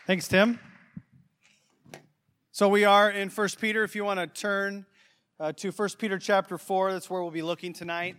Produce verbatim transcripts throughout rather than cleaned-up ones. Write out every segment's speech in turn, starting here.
Thanks, Tim. So we are in First Peter. If you want to turn uh, to First Peter chapter four, that's where we'll be looking tonight.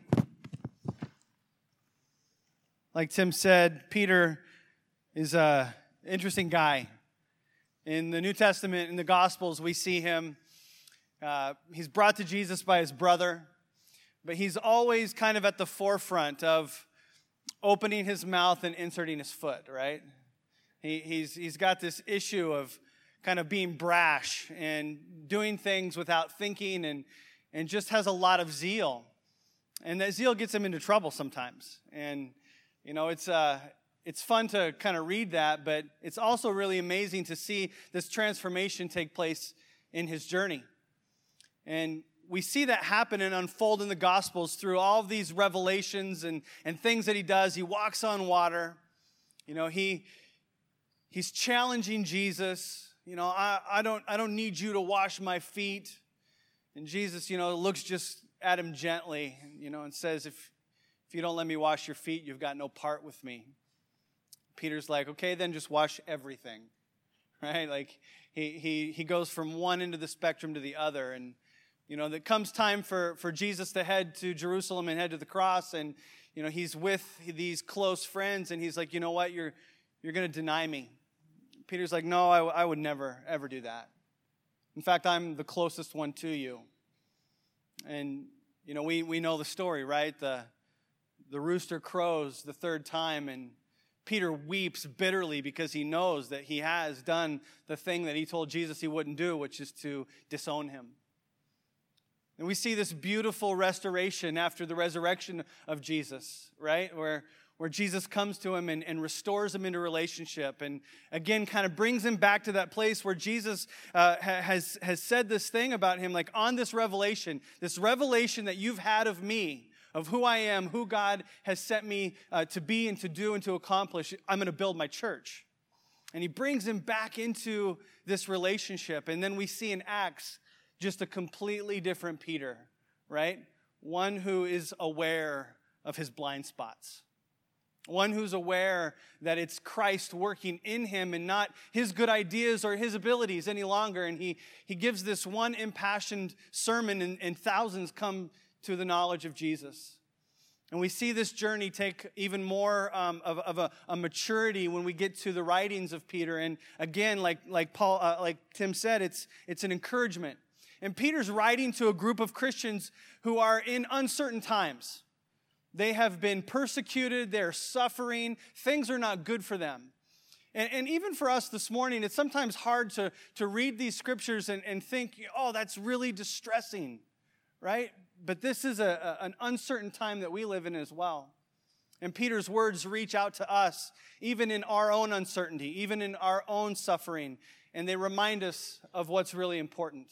Like Tim said, Peter is an interesting guy. In the New Testament, in the Gospels, we see him. Uh, he's brought to Jesus by his brother, but he's always kind of at the forefront of opening his mouth and inserting his foot, right? He, he's he's got this issue of kind of being brash and doing things without thinking, and and just has a lot of zeal, and that zeal gets him into trouble sometimes. And you know, it's uh it's fun to kind of read that, but it's also really amazing to see this transformation take place in his journey. And we see that happen and unfold in the Gospels through all of these revelations and, and things that he does. He walks on water. You know, he he's challenging Jesus. You know, I, I don't I don't need you to wash my feet. And Jesus, you know, looks just at him gently, you know, and says, if if you don't let me wash your feet, you've got no part with me. Peter's like, okay, then just wash everything, right? Like he he he goes from one end of the spectrum to the other. And you know, there comes time for, for Jesus to head to Jerusalem and head to the cross, and you know, he's with these close friends, and he's like, you know what, you're you're going to deny me. Peter's like, no, I, I would never, ever do that. In fact, I'm the closest one to you. And, you know, we, we know the story, right? The, the rooster crows the third time, and Peter weeps bitterly because he knows that he has done the thing that he told Jesus he wouldn't do, which is to disown him. And we see this beautiful restoration after the resurrection of Jesus, right? Where where Jesus comes to him and, and restores him into relationship, and again kind of brings him back to that place where Jesus uh, has, has said this thing about him, like, on this revelation, this revelation that you've had of me, of who I am, who God has set me uh, to be and to do and to accomplish, I'm going to build my church. And he brings him back into this relationship. And then we see in Acts just a completely different Peter, right? One who is aware of his blind spots. One who's aware that it's Christ working in him and not his good ideas or his abilities any longer. And he, he gives this one impassioned sermon, and, and thousands come to the knowledge of Jesus. And we see this journey take even more um, of, of a, a maturity when we get to the writings of Peter. And again, like like Paul, uh, like Tim said, it's it's an encouragement. And Peter's writing to a group of Christians who are in uncertain times. They have been persecuted, they're suffering, things are not good for them. And, and even for us this morning, it's sometimes hard to, to read these scriptures and, and think, oh, that's really distressing, right? But this is a, a, an uncertain time that we live in as well. And Peter's words reach out to us, even in our own uncertainty, even in our own suffering, and they remind us of what's really important.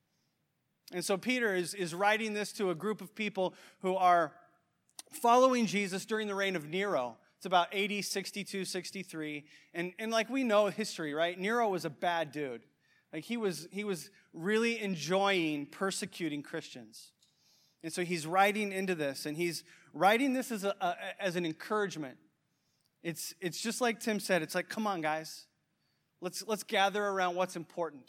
And so Peter is, is writing this to a group of people who are following Jesus during the reign of Nero. It's about A D sixty-two, sixty-three. And, and like we know history, right? Nero was a bad dude. Like he was, he was really enjoying persecuting Christians. And so he's writing into this, and he's writing this as, a, a, as an encouragement. It's, it's just like Tim said, it's like, come on, guys. Let's, let's gather around what's important.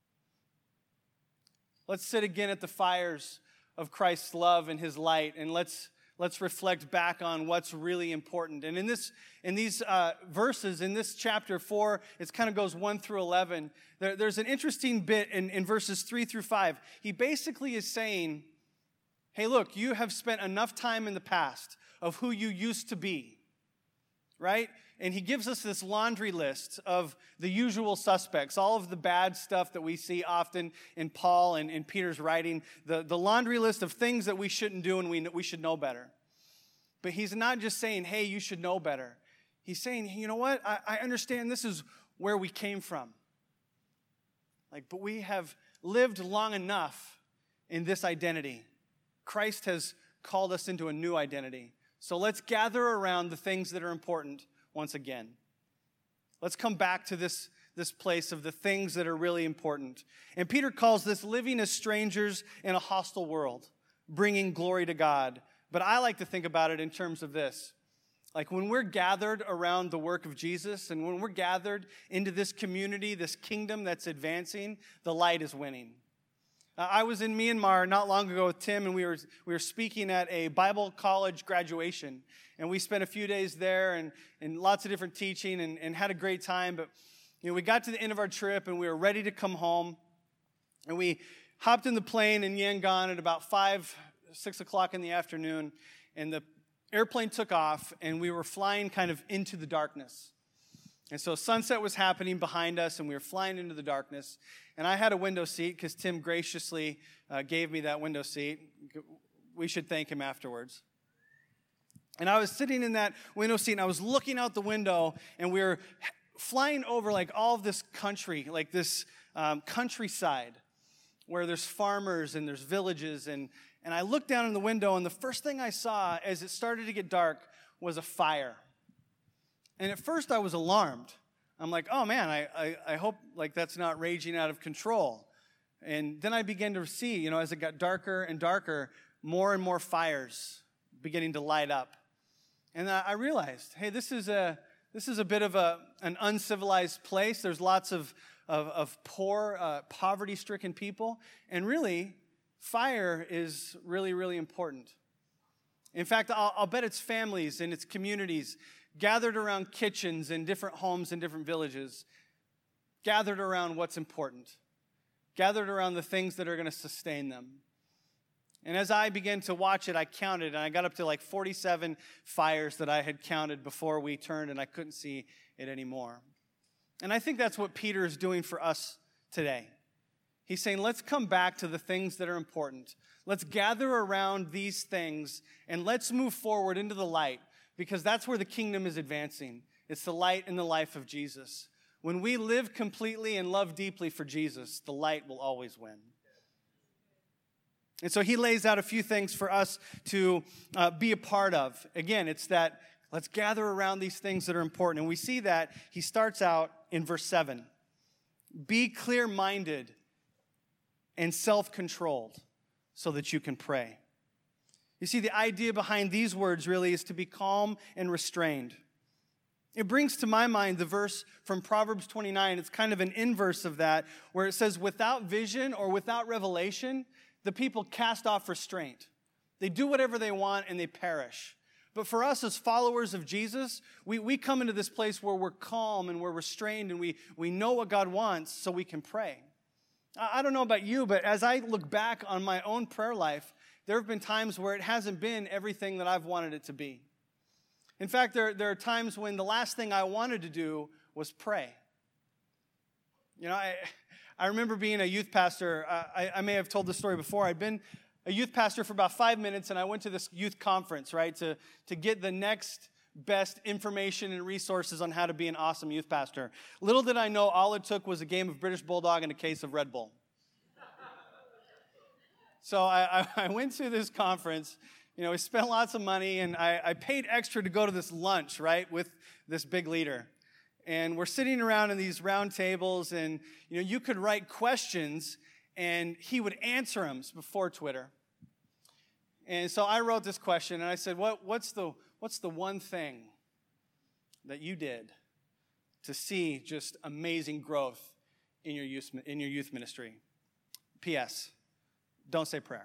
Let's sit again at the fires of Christ's love and his light, and let's let's reflect back on what's really important. And in this, in these uh, verses, in this chapter four, it kind of goes one through eleven. There, there's an interesting bit in, in verses three through five. He basically is saying, hey, look, you have spent enough time in the past of who you used to be, right? And he gives us this laundry list of the usual suspects, all of the bad stuff that we see often in Paul and in Peter's writing, the, the laundry list of things that we shouldn't do and we, we should know better. But he's not just saying, hey, you should know better. He's saying, you know what? I, I understand this is where we came from. Like, but we have lived long enough in this identity. Christ has called us into a new identity. So let's gather around the things that are important once again. Let's come back to this, this place of the things that are really important. And Peter calls this living as strangers in a hostile world, bringing glory to God. But I like to think about it in terms of this. Like when we're gathered around the work of Jesus and when we're gathered into this community, this kingdom that's advancing, the light is winning. Uh, I was in Myanmar not long ago with Tim, and we were we were speaking at a Bible college graduation. And we spent a few days there and, and lots of different teaching and, and had a great time. But you know, we got to the end of our trip and we were ready to come home. And we hopped in the plane in Yangon at about five, six o'clock in the afternoon. And the airplane took off, and we were flying kind of into the darkness. And so sunset was happening behind us, and we were flying into the darkness. And I had a window seat because Tim graciously uh, gave me that window seat. We should thank him afterwards. And I was sitting in that window seat, and I was looking out the window, and we were flying over like all of this country, like this um, countryside where there's farmers and there's villages, and And I looked down in the window, and the first thing I saw as it started to get dark was a fire. And at first I was alarmed. I'm like, oh man, I, I, I hope like that's not raging out of control. And then I began to see, you know, as it got darker and darker, more and more fires beginning to light up. And I realized, hey, this is a this is a bit of a an uncivilized place. There's lots of of, of poor, uh, poverty-stricken people, and really, fire is really, really important. In fact, I'll, I'll bet it's families and it's communities gathered around kitchens in different homes in different villages, gathered around what's important, gathered around the things that are going to sustain them. And as I began to watch it, I counted, and I got up to like forty-seven fires that I had counted before we turned, and I couldn't see it anymore. And I think that's what Peter is doing for us today. He's saying, let's come back to the things that are important. Let's gather around these things, and let's move forward into the light, because that's where the kingdom is advancing. It's the light in the life of Jesus. When we live completely and love deeply for Jesus, the light will always win. And so he lays out a few things for us to uh, be a part of. Again, it's that let's gather around these things that are important. And we see that he starts out in verse seven. Be clear-minded and self-controlled so that you can pray. You see, the idea behind these words really is to be calm and restrained. It brings to my mind the verse from Proverbs twenty-nine. It's kind of an inverse of that, where it says, without vision or without revelation, the people cast off restraint. They do whatever they want and they perish. But for us as followers of Jesus, we, we come into this place where we're calm and we're restrained and we, we know what God wants so we can pray. I, I don't know about you, but as I look back on my own prayer life, there have been times where it hasn't been everything that I've wanted it to be. In fact, there, there are times when the last thing I wanted to do was pray. You know, I... I remember being a youth pastor. Uh, I, I may have told this story before. I'd been a youth pastor for about five minutes, and I went to this youth conference, right, to, to get the next best information and resources on how to be an awesome youth pastor. Little did I know, all it took was a game of British Bulldog and a case of Red Bull. So I, I, I went to this conference. You know, we spent lots of money, and I, I paid extra to go to this lunch, right, with this big leader. And we're sitting around in these round tables, and you know, you could write questions, and he would answer them before Twitter. And so I wrote this question, and I said, "What what's the what's the one thing that you did to see just amazing growth in your youth in your youth ministry?" P S. Don't say prayer.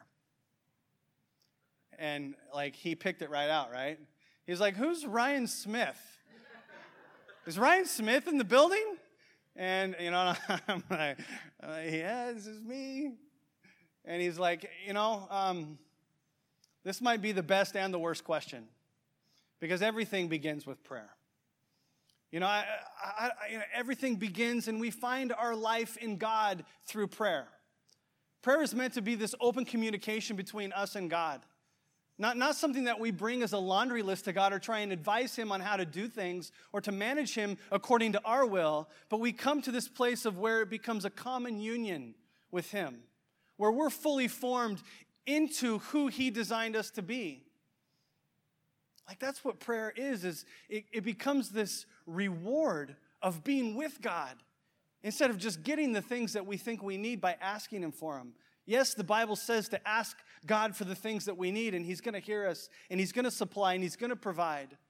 And like he picked it right out, right? He's like, "Who's Ryan Smith? Is Ryan Smith in the building?" And, you know, I'm like, yeah, this is me. And he's like, you know, um, this might be the best and the worst question, because everything begins with prayer. You know, I, I, I, you know, everything begins, and we find our life in God through prayer. Prayer is meant to be this open communication between us and God. Not, not something that we bring as a laundry list to God or try and advise him on how to do things or to manage him according to our will, but we come to this place of where it becomes a common union with him, where we're fully formed into who he designed us to be. Like that's what prayer is, is it, it becomes this reward of being with God instead of just getting the things that we think we need by asking him for them. Yes, the Bible says to ask God for the things that we need, and he's going to hear us, and he's going to supply, and he's going to provide.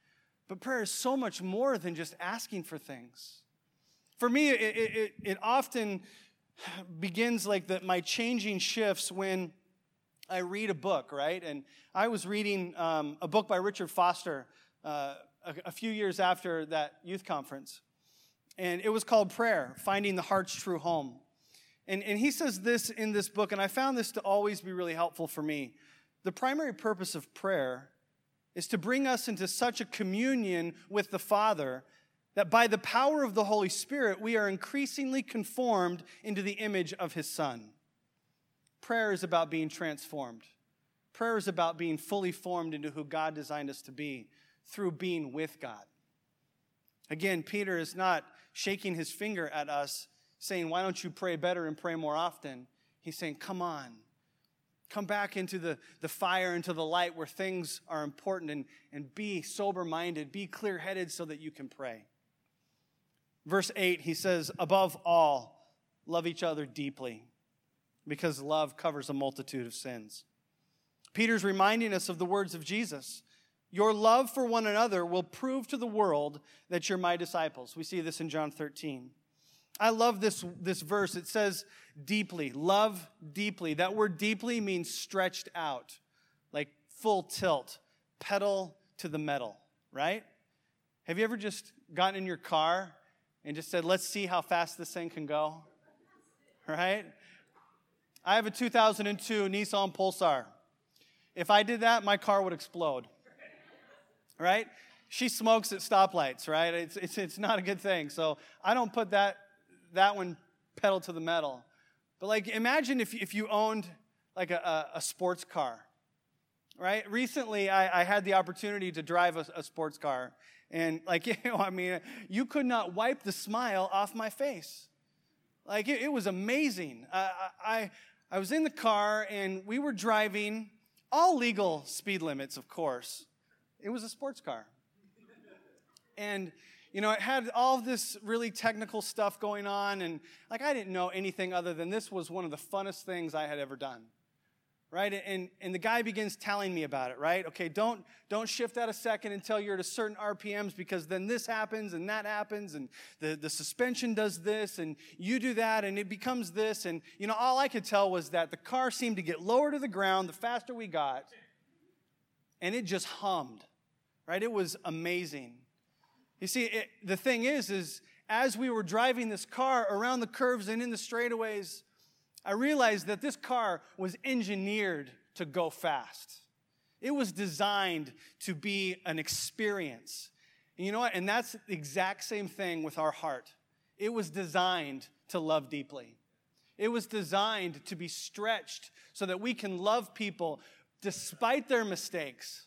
But prayer is so much more than just asking for things. For me, it, it, it often begins like the, my changing shifts when I read a book, right? And I was reading um, a book by Richard Foster uh, a, a few years after that youth conference. And it was called Prayer, Finding the Heart's True Home. And, and he says this in this book, and I found this to always be really helpful for me. The primary purpose of prayer is to bring us into such a communion with the Father that by the power of the Holy Spirit, we are increasingly conformed into the image of His Son. Prayer is about being transformed. Prayer is about being fully formed into who God designed us to be through being with God. Again, Peter is not shaking his finger at us saying, why don't you pray better and pray more often? He's saying, come on. Come back into the, the fire, into the light where things are important, and, and be sober-minded, be clear-headed so that you can pray. Verse eight, he says, above all, love each other deeply, because love covers a multitude of sins. Peter's reminding us of the words of Jesus. Your love for one another will prove to the world that you're my disciples. We see this in John thirteen. I love this, this verse. It says deeply, love deeply. That word deeply means stretched out, like full tilt, pedal to the metal, right? Have you ever just gotten in your car and just said, let's see how fast this thing can go, right? I have a two thousand two Nissan Pulsar. If I did that, my car would explode, right? She smokes at stoplights, right? It's, it's, it's not a good thing. So I don't put that that one pedal to the metal. But like, imagine if, if you owned like a, a, a sports car, right? Recently, I, I had the opportunity to drive a, a sports car. And like, you know, I mean, you could not wipe the smile off my face. Like, it, it was amazing. I, I, I was in the car, and we were driving all legal speed limits, of course. It was a sports car. And you know, it had all of this really technical stuff going on, and like I didn't know anything other than this was one of the funnest things I had ever done, right? And and the guy begins telling me about it, right? Okay, don't don't shift out a second until you're at a certain R P Ms, because then this happens and that happens, and the, the suspension does this, and you do that, and it becomes this. And you know, all I could tell was that the car seemed to get lower to the ground the faster we got, and it just hummed, right? It was amazing. You see, it, the thing is, is as we were driving this car around the curves and in the straightaways, I realized that this car was engineered to go fast. It was designed to be an experience. And you know what? And that's the exact same thing with our heart. It was designed to love deeply. It was designed to be stretched so that we can love people despite their mistakes.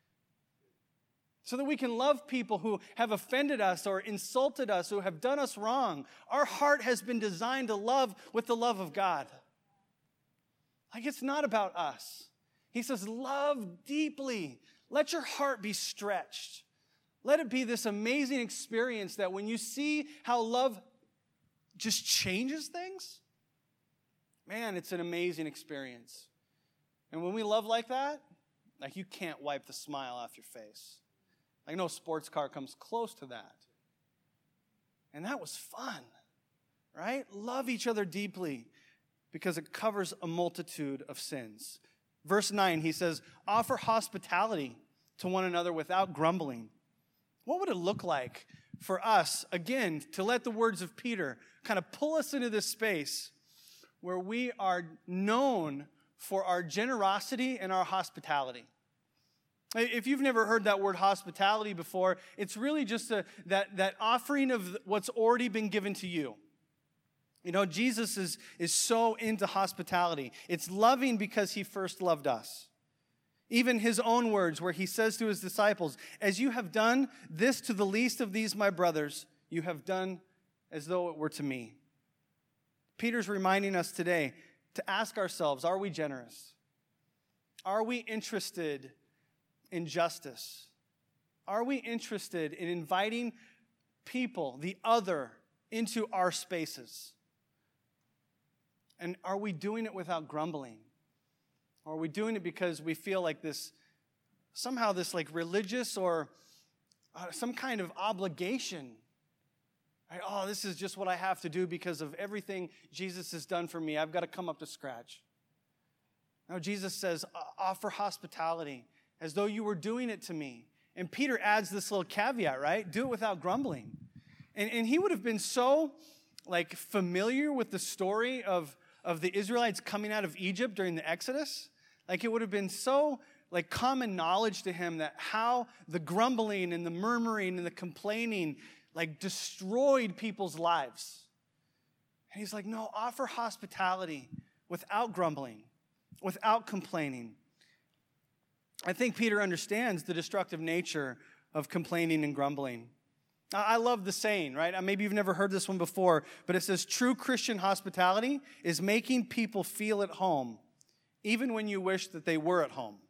So that we can love people who have offended us or insulted us, who have done us wrong. Our heart has been designed to love with the love of God. Like, it's not about us. He says, love deeply. Let your heart be stretched. Let it be this amazing experience that when you see how love just changes things, man, it's an amazing experience. And when we love like that, like, you can't wipe the smile off your face. Like, no sports car comes close to that. And that was fun, right? Love each other deeply because it covers a multitude of sins. Verse nine, he says, offer hospitality to one another without grumbling. What would it look like for us, again, to let the words of Peter kind of pull us into this space where we are known for our generosity and our hospitality? If you've never heard that word hospitality before, it's really just a, that, that offering of what's already been given to you. You know, Jesus is, is so into hospitality. It's loving because he first loved us. Even his own words where he says to his disciples, as you have done this to the least of these my brothers, you have done as though it were to me. Peter's reminding us today to ask ourselves, are we generous? Are we interested in justice? Are we interested in inviting people, the other, into our spaces? And are we doing it without grumbling? Or are we doing it because we feel like this, somehow this like religious or uh, some kind of obligation. Right? Oh, this is just what I have to do because of everything Jesus has done for me. I've got to come up to scratch. No, Jesus says, offer hospitality as though you were doing it to me. And Peter adds this little caveat, right? Do it without grumbling. And, and he would have been so like familiar with the story of, of the Israelites coming out of Egypt during the Exodus. Like it would have been so like common knowledge to him that how the grumbling and the murmuring and the complaining like destroyed people's lives. And he's like, no, offer hospitality without grumbling, without complaining. I think Peter understands the destructive nature of complaining and grumbling. I love the saying, right? Maybe you've never heard this one before, but it says, true Christian hospitality is making people feel at home, even when you wish that they were at home.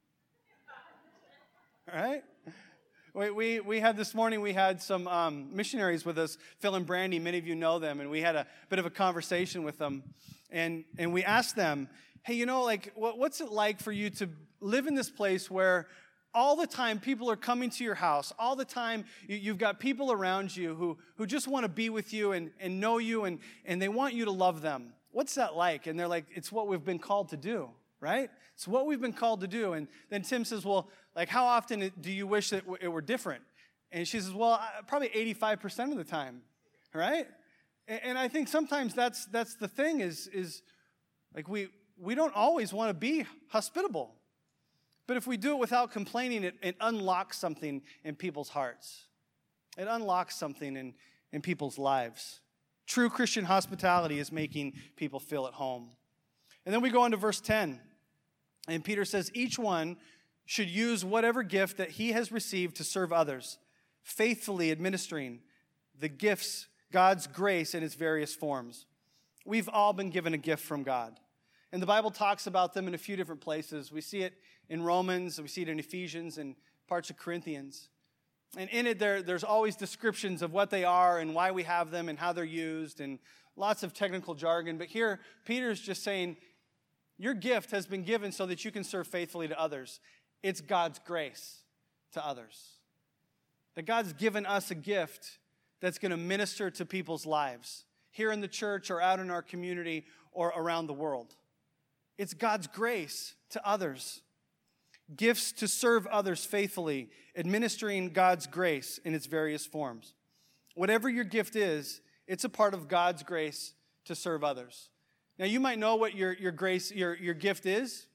All right? We, we, we had this morning, we had some um, missionaries with us, Phil and Brandy. Many of you know them, and we had a bit of a conversation with them. And, and we asked them, hey, you know, like, what, what's it like for you to live in this place where all the time people are coming to your house, all the time you, you've got people around you who, who just want to be with you and, and know you, and, and they want you to love them. What's that like? And they're like, it's what we've been called to do, right? It's what we've been called to do. And then Tim says, well, like, how often do you wish that it were different? And she says, well, probably eighty-five percent of the time, right? And I think sometimes that's that's the thing is, is like we we don't always want to be hospitable. But if we do it without complaining, it, it unlocks something in people's hearts. It unlocks something in, in people's lives. True Christian hospitality is making people feel at home. And then we go on to verse ten. And Peter says, each one should use whatever gift that he has received to serve others, faithfully administering the gifts, God's grace in its various forms. We've all been given a gift from God. And the Bible talks about them in a few different places. We see it in Romans, we see it in Ephesians, and parts of Corinthians. And in it, there, there's always descriptions of what they are and why we have them and how they're used and lots of technical jargon. But here, Peter's just saying, your gift has been given so that you can serve faithfully to others. It's God's grace to others. That God's given us a gift that's going to minister to people's lives, here in the church or out in our community or around the world. It's God's grace to others. Gifts to serve others faithfully, administering God's grace in its various forms. Whatever your gift is, it's a part of God's grace to serve others. Now, you might know what your, your grace, your, your gift is.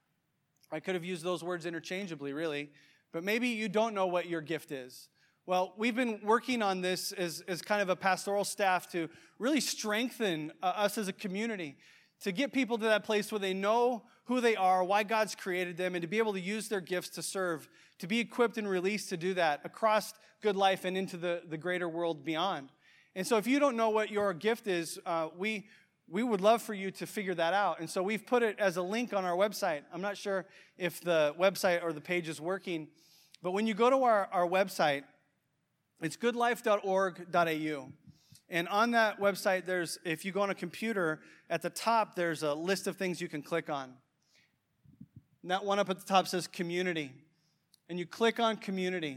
I could have used those words interchangeably, really. But maybe you don't know what your gift is. Well, we've been working on this as, as kind of a pastoral staff to really strengthen uh, us as a community, to get people to that place where they know who they are, why God's created them, and to be able to use their gifts to serve, to be equipped and released to do that across Good Life and into the, the greater world beyond. And so if you don't know what your gift is, uh, we we would love for you to figure that out. And so we've put it as a link on our website. I'm not sure if the website or the page is working, but when you go to our, our website, it's good life dot org dot a u. And on that website, there's, if you go on a computer, at the top, there's a list of things you can click on. And that one up at the top says community. And you click on community.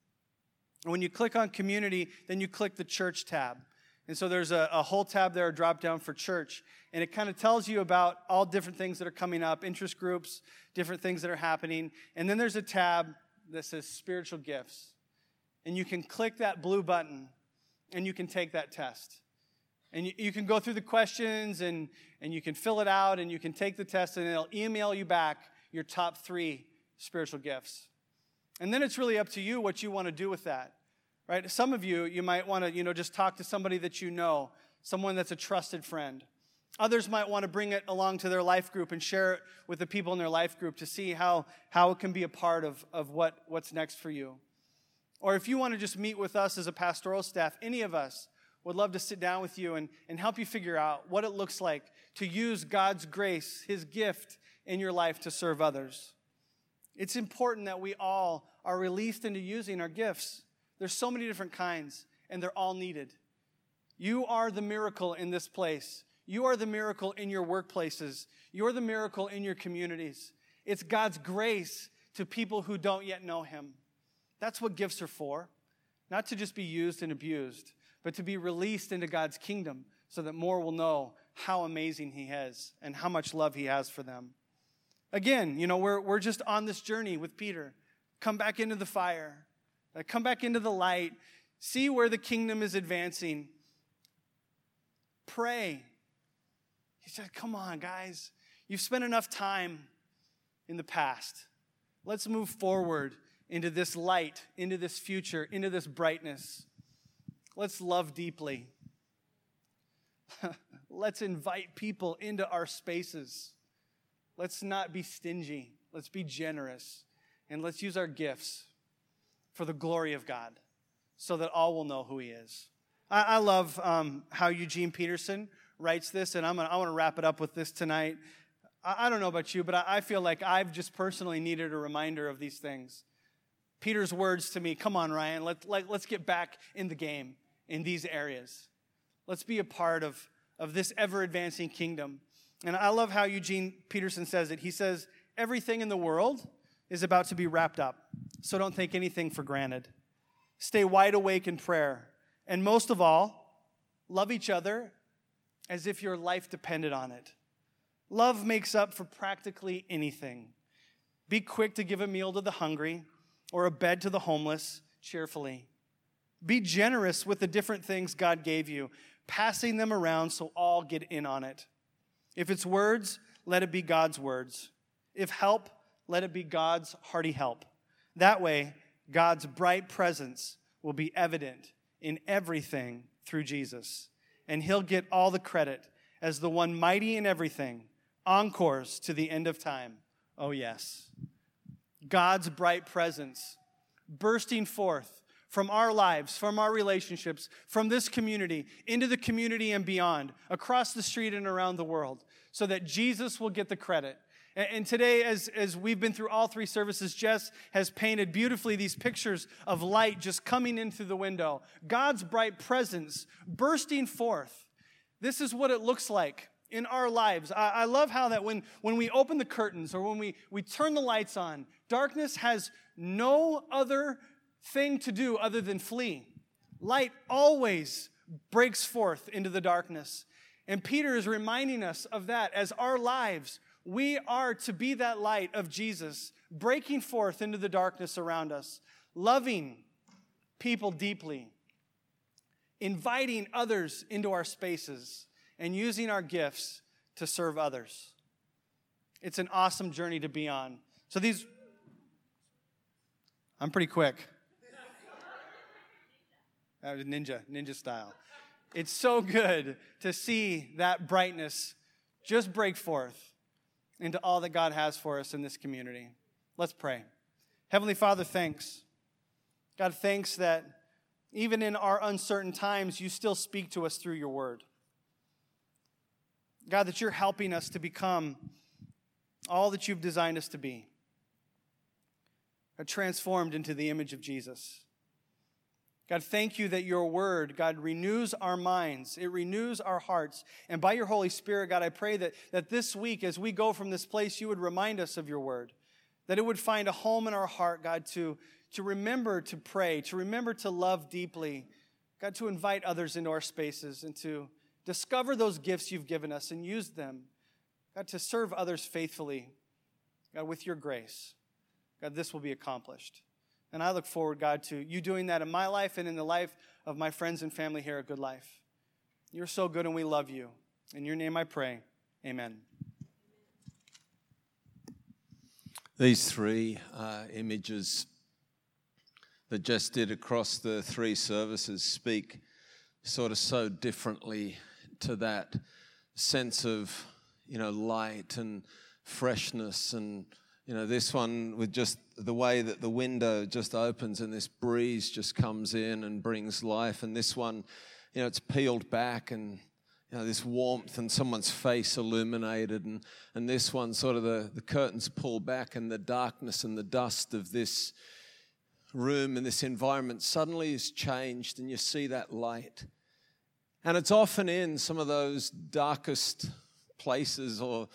And when you click on community, then you click the church tab. And so there's a, a whole tab there, a drop down for church. And it kind of tells you about all different things that are coming up, interest groups, different things that are happening. And then there's a tab that says spiritual gifts. And you can click that blue button, and you can take that test. And you, you can go through the questions, and, and you can fill it out, and you can take the test, and it'll email you back your top three spiritual gifts. And then it's really up to you what you want to do with that, right? Some of you, you might want to, you know, just talk to somebody that you know, someone that's a trusted friend. Others might want to bring it along to their life group and share it with the people in their life group to see how, how it can be a part of, of what, what's next for you. Or if you want to just meet with us as a pastoral staff, any of us would love to sit down with you and, and help you figure out what it looks like to use God's grace, His gift in your life to serve others. It's important that we all are released into using our gifts. There's so many different kinds, and they're all needed. You are the miracle in this place. You are the miracle in your workplaces. You're the miracle in your communities. It's God's grace to people who don't yet know Him. That's what gifts are for. Not to just be used and abused, but to be released into God's kingdom so that more will know how amazing he is and how much love he has for them. Again, you know, we're, we're just on this journey with Peter. Come back into the fire. Uh, come back into the light. See where the kingdom is advancing. Pray. He said, come on, guys. You've spent enough time in the past. Let's move forward into this light, into this future, into this brightness. Let's love deeply. Let's invite people into our spaces. Let's not be stingy. Let's be generous. And let's use our gifts for the glory of God so that all will know who he is. I, I love um, how Eugene Peterson writes this, and I'm gonna, I want to wrap it up with this tonight. I, I don't know about you, but I, I feel like I've just personally needed a reminder of these things. Peter's words to me, come on, Ryan, let, let, let's get back in the game in these areas. Let's be a part of, of this ever-advancing kingdom. And I love how Eugene Peterson says it. He says, everything in the world is about to be wrapped up, so don't take anything for granted. Stay wide awake in prayer. And most of all, love each other as if your life depended on it. Love makes up for practically anything. Be quick to give a meal to the hungry or a bed to the homeless cheerfully. Be generous with the different things God gave you, passing them around so all get in on it. If it's words, let it be God's words. If help, let it be God's hearty help. That way, God's bright presence will be evident in everything through Jesus. And he'll get all the credit as the one mighty in everything, on course to the end of time. Oh, yes. God's bright presence bursting forth from our lives, from our relationships, from this community, into the community and beyond, across the street and around the world, so that Jesus will get the credit. And today, as, as we've been through all three services, Jess has painted beautifully these pictures of light just coming in through the window. God's bright presence bursting forth. This is what it looks like in our lives. I, I love how that when, when we open the curtains or when we, we turn the lights on, darkness has no other thing to do other than flee. Light always breaks forth into the darkness. And Peter is reminding us of that as our lives. We are to be that light of Jesus, breaking forth into the darkness around us, loving people deeply, inviting others into our spaces, and using our gifts to serve others. It's an awesome journey to be on. So these, I'm pretty quick. That was ninja, ninja style. It's so good to see that brightness just break forth into all that God has for us in this community. Let's pray. Heavenly Father, thanks. God, thanks that even in our uncertain times, you still speak to us through your word. God, that you're helping us to become all that you've designed us to be, transformed into the image of Jesus. God, thank you that your word, God, renews our minds. It renews our hearts. And by your Holy Spirit, God, I pray that, that this week, as we go from this place, you would remind us of your word, that it would find a home in our heart, God, to, to remember to pray, to remember to love deeply, God, to invite others into our spaces and to discover those gifts you've given us and use them, God, to serve others faithfully, God, with your grace. God, this will be accomplished. And I look forward, God, to you doing that in my life and in the life of my friends and family here at Good Life. You're so good and we love you. In your name I pray. Amen. These three uh, images that Jess did across the three services speak sort of so differently to that sense of, you know, light and freshness, and you know, this one with just the way that the window just opens and this breeze just comes in and brings life. And this one, you know, it's peeled back and, you know, this warmth and someone's face illuminated. And, and this one, sort of the, the curtains pull back and the darkness and the dust of this room and this environment suddenly is changed and you see that light. And it's often in some of those darkest places or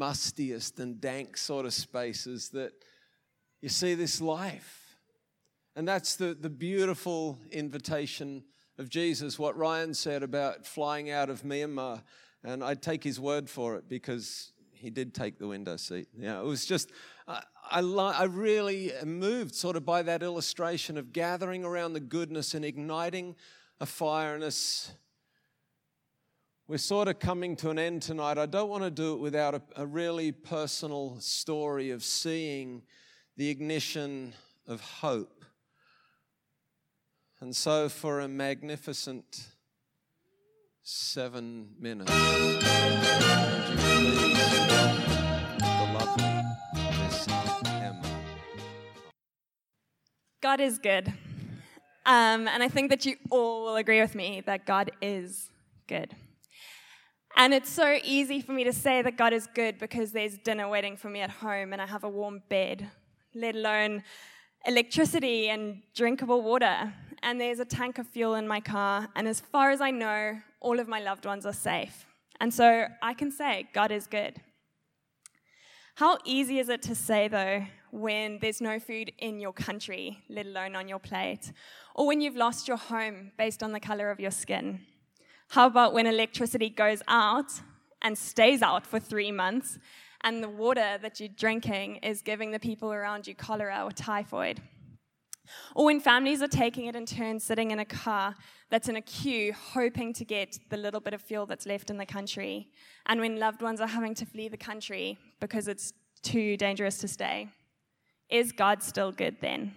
mustiest and dank sort of spaces that you see this life. And that's the, the beautiful invitation of Jesus, what Ryan said about flying out of Myanmar. And I take his word for it because he did take the window seat. Yeah, it was just, I, I, I really am moved sort of by that illustration of gathering around the goodness and igniting a fire in us. We're sort of coming to an end tonight. I don't want to do it without a, a really personal story of seeing the ignition of hope. And so for a magnificent seven minutes, would you please welcome the lovely Miss Emma. God is good. Um, and I think that you all will agree with me that God is good. And it's so easy for me to say that God is good because there's dinner waiting for me at home and I have a warm bed, let alone electricity and drinkable water. And there's a tank of fuel in my car. And as far as I know, all of my loved ones are safe. And so I can say God is good. How easy is it to say, though, when there's no food in your country, let alone on your plate? Or when you've lost your home based on the color of your skin? How about when electricity goes out and stays out for three months and the water that you're drinking is giving the people around you cholera or typhoid? Or when families are taking it in turns sitting in a car that's in a queue hoping to get the little bit of fuel that's left in the country, and when loved ones are having to flee the country because it's too dangerous to stay. Is God still good then?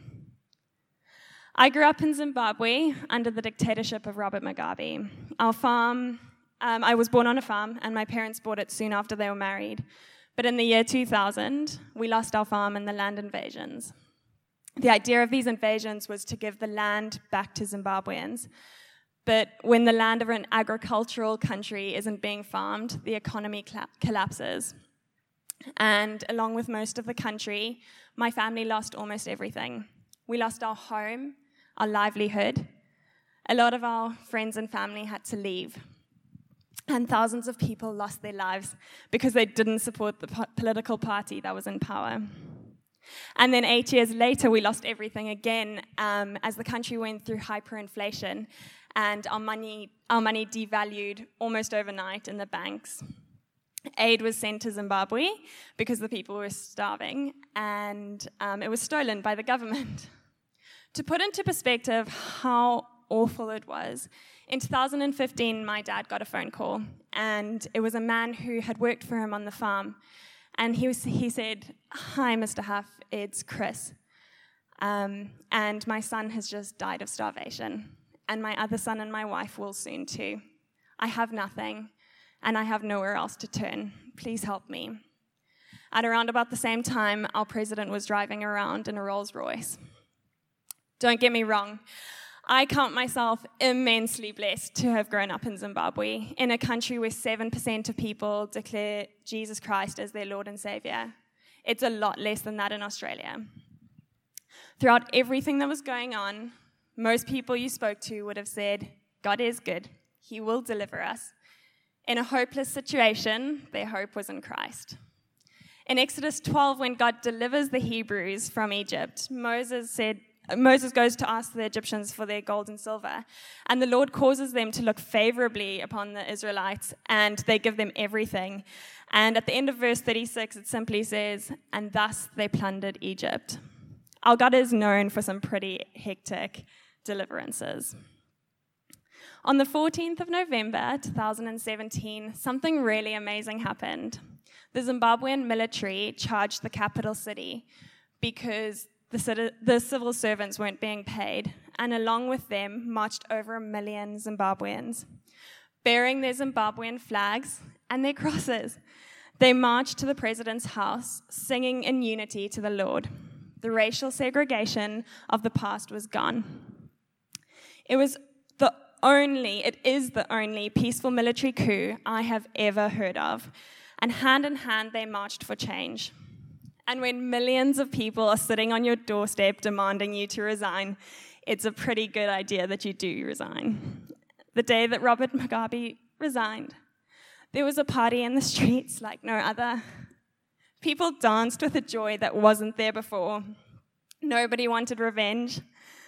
I grew up in Zimbabwe under the dictatorship of Robert Mugabe. Our farm, um, I was born on a farm, and my parents bought it soon after they were married. But in the year two thousand, we lost our farm in the land invasions. The idea of these invasions was to give the land back to Zimbabweans. But when the land of an agricultural country isn't being farmed, the economy cla- collapses. And along with most of the country, my family lost almost everything. We lost our home, our livelihood. A lot of our friends and family had to leave. And thousands of people lost their lives because they didn't support the po- political party that was in power. And then eight years later, we lost everything again um, as the country went through hyperinflation and our money, our money devalued almost overnight in the banks. Aid was sent to Zimbabwe because the people were starving, and um, it was stolen by the government. To put into perspective how awful it was, in two thousand fifteen, my dad got a phone call, and it was a man who had worked for him on the farm. And he was, he said, "Hi, Mister Huff, it's Chris. Um, and my son has just died of starvation. And my other son and my wife will soon too. I have nothing, and I have nowhere else to turn. Please help me." At around about the same time, our president was driving around in a Rolls Royce. Don't get me wrong. I count myself immensely blessed to have grown up in Zimbabwe, in a country where seven percent of people declare Jesus Christ as their Lord and Savior. It's a lot less than that in Australia. Throughout everything that was going on, most people you spoke to would have said, God is good. He will deliver us. In a hopeless situation, their hope was in Christ. In Exodus twelve, when God delivers the Hebrews from Egypt, Moses said, Moses goes to ask the Egyptians for their gold and silver, and the Lord causes them to look favorably upon the Israelites, and they give them everything. And at the end of verse thirty-six, it simply says, "And thus they plundered Egypt." Our God is known for some pretty hectic deliverances. On the fourteenth of November, two thousand seventeen, something really amazing happened. The Zimbabwean military charged the capital city because The, the civil servants weren't being paid, and along with them marched over a million Zimbabweans, bearing their Zimbabwean flags and their crosses. They marched to the president's house, singing in unity to the Lord. The racial segregation of the past was gone. It was the only, it is the only peaceful military coup I have ever heard of, and hand in hand they marched for change. And when millions of people are sitting on your doorstep demanding you to resign, it's a pretty good idea that you do resign. The day that Robert Mugabe resigned, there was a party in the streets like no other. People danced with a joy that wasn't there before. Nobody wanted revenge.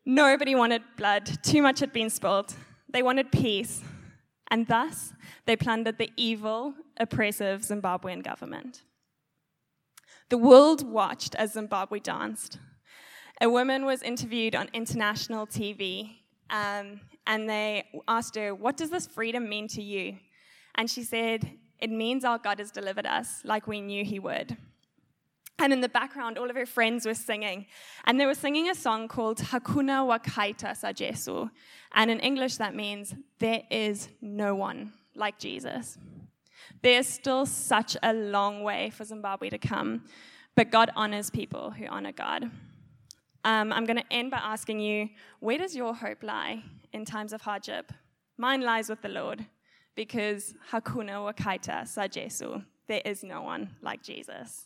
Nobody wanted blood. Too much had been spilled. They wanted peace. And thus, they plundered the evil, oppressive Zimbabwean government. The world watched as Zimbabwe danced. A woman was interviewed on international T V, um, and they asked her, "What does this freedom mean to you?" And she said, "It means our God has delivered us like we knew he would." And in the background, all of her friends were singing. And they were singing a song called Hakuna Wakaita Sa Jesu. And in English, that means, there is no one like Jesus. There's still such a long way for Zimbabwe to come. But God honors people who honor God. Um, I'm going to end by asking you, where does your hope lie in times of hardship? Mine lies with the Lord. Because Hakuna Wakaita Sa Jesu. There is no one like Jesus.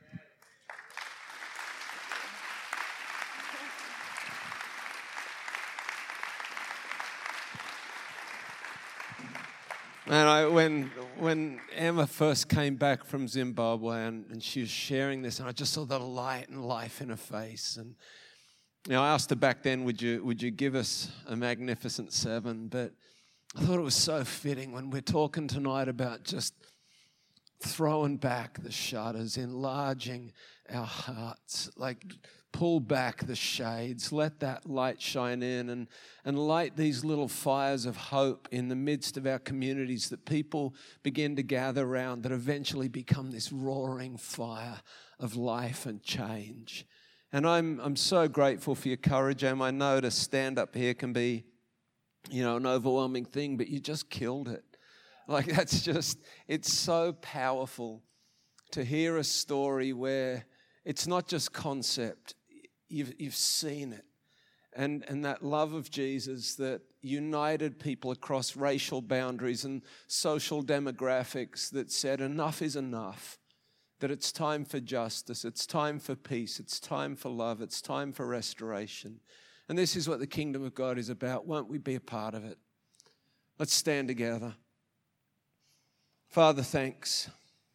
And I, when when Emma first came back from Zimbabwe and, and she was sharing this, and I just saw the light and life in her face. And you know, I asked her back then, would you would you give us a Magnificent Seven? But I thought it was so fitting when we're talking tonight about just throwing back the shutters, enlarging our hearts, like pull back the shades, let that light shine in and, and light these little fires of hope in the midst of our communities that people begin to gather around that eventually become this roaring fire of life and change. And I'm I'm so grateful for your courage, Em. I know to stand up here can be, you know, an overwhelming thing, but you just killed it. Like that's just, it's so powerful to hear a story where it's not just concept, you've, you've seen it. And, and that love of Jesus that united people across racial boundaries and social demographics that said enough is enough, that it's time for justice, it's time for peace, it's time for love, it's time for restoration. And this is what the kingdom of God is about. Won't we be a part of it? Let's stand together. Father, thanks.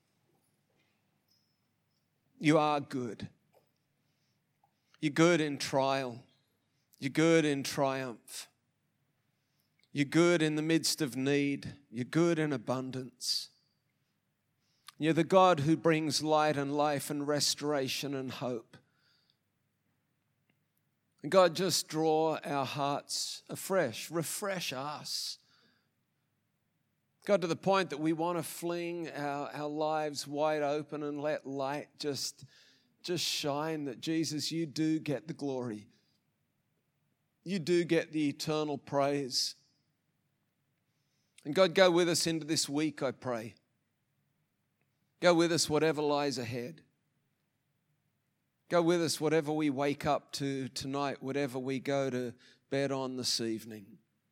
You are good. You're good in trial. You're good in triumph. You're good in the midst of need. You're good in abundance. You're the God who brings light and life and restoration and hope. And God, just draw our hearts afresh. Refresh us. God, to the point that we want to fling our, our lives wide open and let light just, just shine, that Jesus, you do get the glory. You do get the eternal praise. And God, go with us into this week, I pray. Go with us whatever lies ahead. Go with us whatever we wake up to tonight, whatever we go to bed on this evening.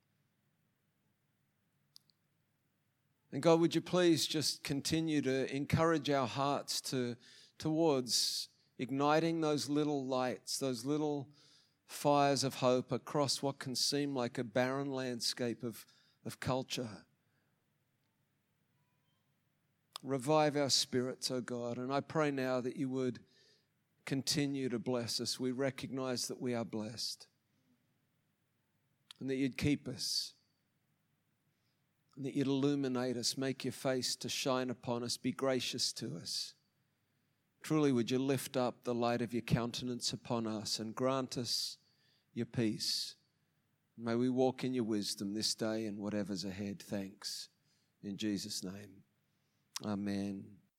And God, would you please just continue to encourage our hearts to towards igniting those little lights, those little fires of hope across what can seem like a barren landscape of, of culture. Revive our spirits, oh God, and I pray now that you would continue to bless us. We recognize that we are blessed and that you'd keep us. And that you'd illuminate us, make your face to shine upon us, be gracious to us. Truly, would you lift up the light of your countenance upon us and grant us your peace. May we walk in your wisdom this day and whatever's ahead. Thanks. In Jesus' name. Amen.